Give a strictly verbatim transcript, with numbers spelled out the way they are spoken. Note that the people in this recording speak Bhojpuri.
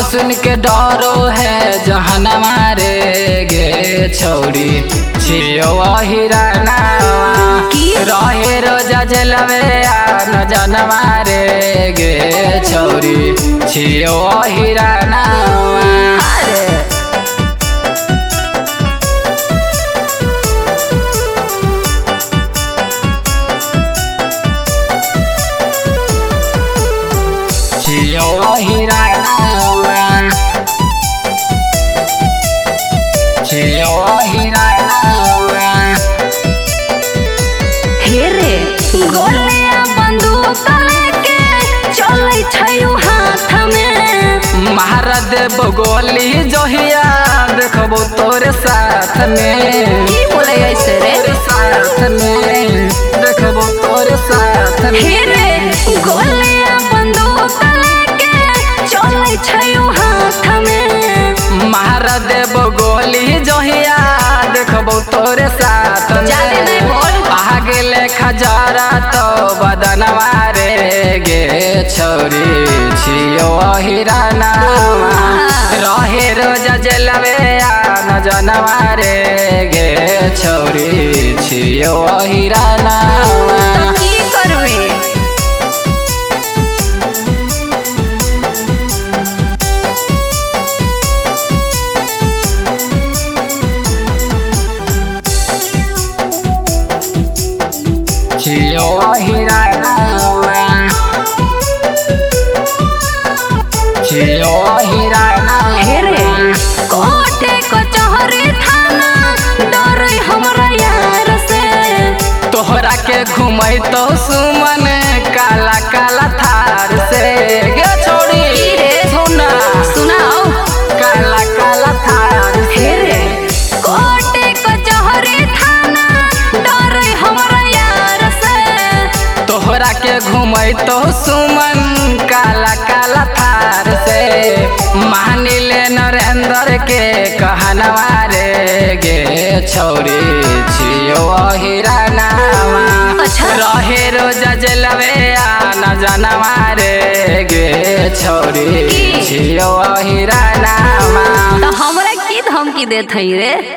सुन के डरो है जहन मारे गे छौरी छियो हिराना रहे रोजा जलवे न जन मारे गे छौरी छियो हिराना छियो हिराना छियो हिराना हे रे गोलिया बंदूक लेके चलै छयु हाथ में मारा देव गोली जोहिया देखबो तोरे साथ में की बोले ऐसे रे तोरे साथ में देखबो तोरे साथ में हे रे गोलिया बंदूक लेके चलै छयु हाथ में मारा देव गोली जोहिया देखबो तोरे साथ में जाने नहीं बोल आगे लेखा जरा तो बदनवा रे गे छौरी छियो हिराना रहे रोजा जलवे न जनवा रे गे छौरी छियो हिराना तो की करबे छियो हिराना छियो हिराना हे रे कोटे कचहरी थाना डरै हमरा यार से तोहरा के घुमै तो सुमन काला काला थार से गे छोड़ी रे सुना सुनाओ काला काला थार हे रे कोटे कचहरी थाना डरै हमरा यार से तोहरा के घुमै तो सुमन काला काला थार से मानी ले नरेंद्र के कहनवा रे गे छौरी छियो हिराना अच्छा रहे रोजा जलवे न जनवा रे गे छौरी की? छियो हिराना तो हमरा की धमकी देत हई रे।